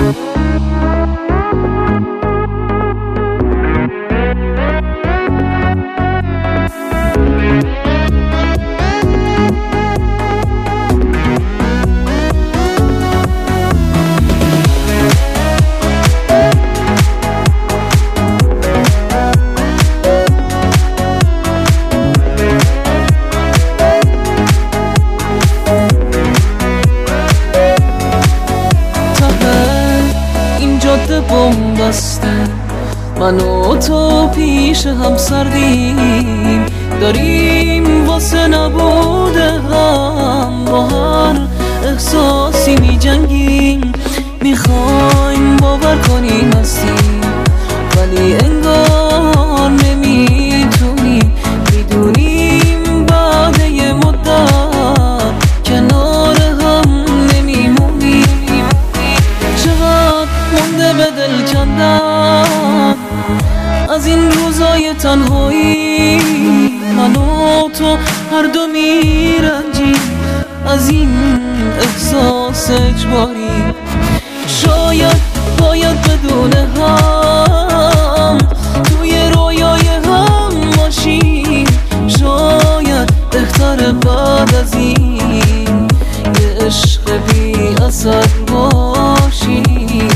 بستن من و تو پیش هم سردیم، داریم واسه نبوده هم با هر احساسی می جنگیم. میخوایم باور کنیم هستیم ولی انگار نمیتونیم. میدونیم بعد یه مدت کنار هم نمیمونیم. چقدر مونده به دل کندن از این روزای تنهایی، من و تو هر دو میرنجیم از این احساس اجباری. شاید باید بدون هم توی رویای هم باشیم، شاید بهتر بعد از این یه عشق بی اثر باشیم.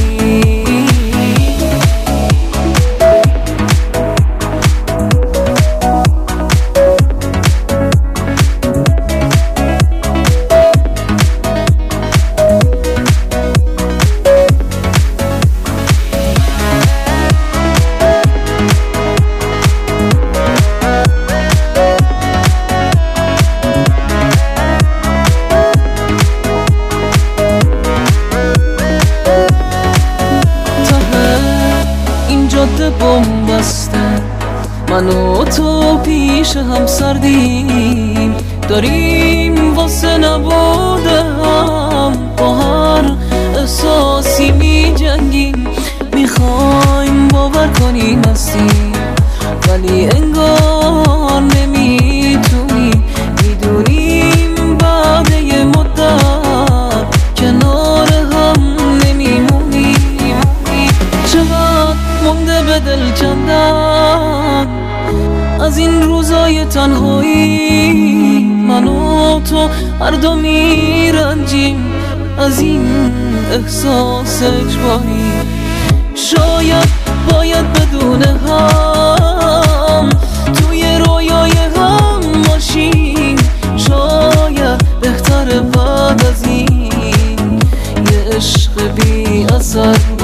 جاده بومبستن من و تو پیش هم سردیم، داریم واسه نبوده هم با هر احساسی می جنگیم. میخوایم باور کنیم هستیم ولی انگار نمیتونیم. میدونیم بعد یه مدت کنار هم نمیمونیم. چقدر مونده به دل کندن از این روزای تنهایی، من و تو هر دو میرنجیم از این احساس اجباری. شاید باید بدون هم توی رویای هم باشیم، شاید بهتر بعد از این یه عشق بی اثر